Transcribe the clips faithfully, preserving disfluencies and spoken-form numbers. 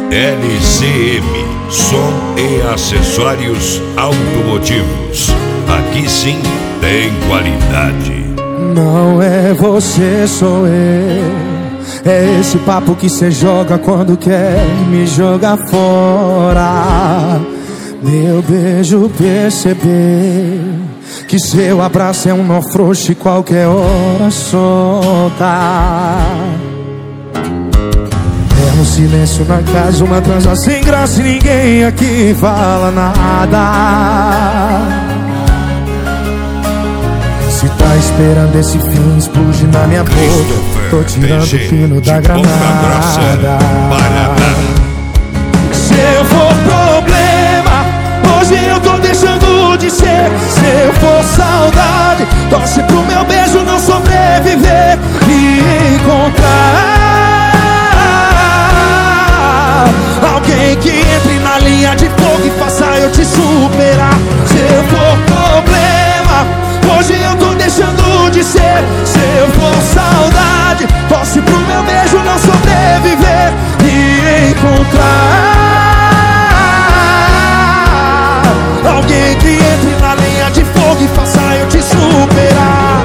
L C M, som e acessórios automotivos. Aqui sim tem qualidade. Não é você, sou eu. É esse papo que cê joga quando quer me jogar fora. Meu beijo perceber que seu abraço é um nó frouxo e qualquer hora solta. É um silêncio na casa, uma transa sem graça e ninguém aqui fala nada. Se tá esperando esse fim explodir na minha boca, tô tirando o pino da granada. Seu for problema, hoje eu tô deixando de ser. Se eu for saudade, torce pro meu beijo não sobreviver e encontrar alguém que entre na linha de fogo e faça eu te superar. Se eu for problema, hoje eu tô deixando de ser. Se eu for saudade, torce pro meu beijo não sobreviver e encontrar alguém que entre na linha de fogo e faça eu te superar.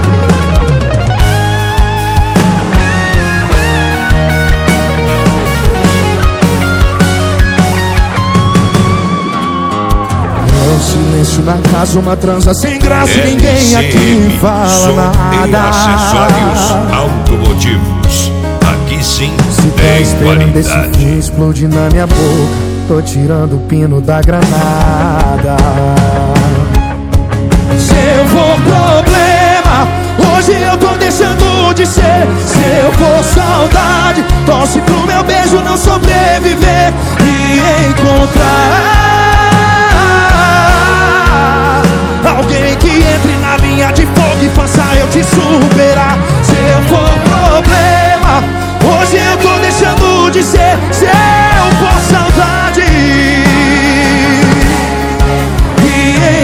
Silêncio na casa, uma transa sem graça e ninguém aqui fala som nada. E acessórios automotivos. Aqui sim Se tá tem esperando esse qualidade. fim explodir na minha boca, tô tirando o pino da granada. Se eu for problema, hoje eu tô deixando de ser. Se eu for saudade, torce pro meu beijo não sobreviver e encontrar alguém que entre na linha de fogo e faça eu te superar. Se eu for problema, hoje eu tô deixando de ser. Se eu for saudade e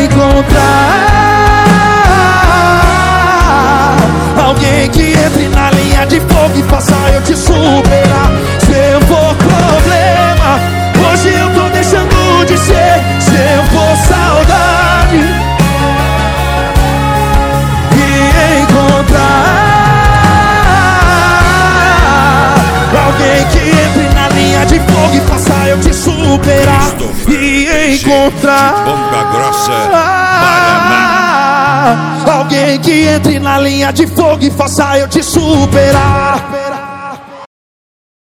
encontrar alguém que entre na linha de fogo e faça eu te superar. Se eu for problema, hoje eu tô deixando de ser. Se eu for saudade alguém que entre na linha de fogo e faça eu te superar e encontrar Ponta Grossa, Paraná. Alguém que entre na linha de fogo e faça eu te superar.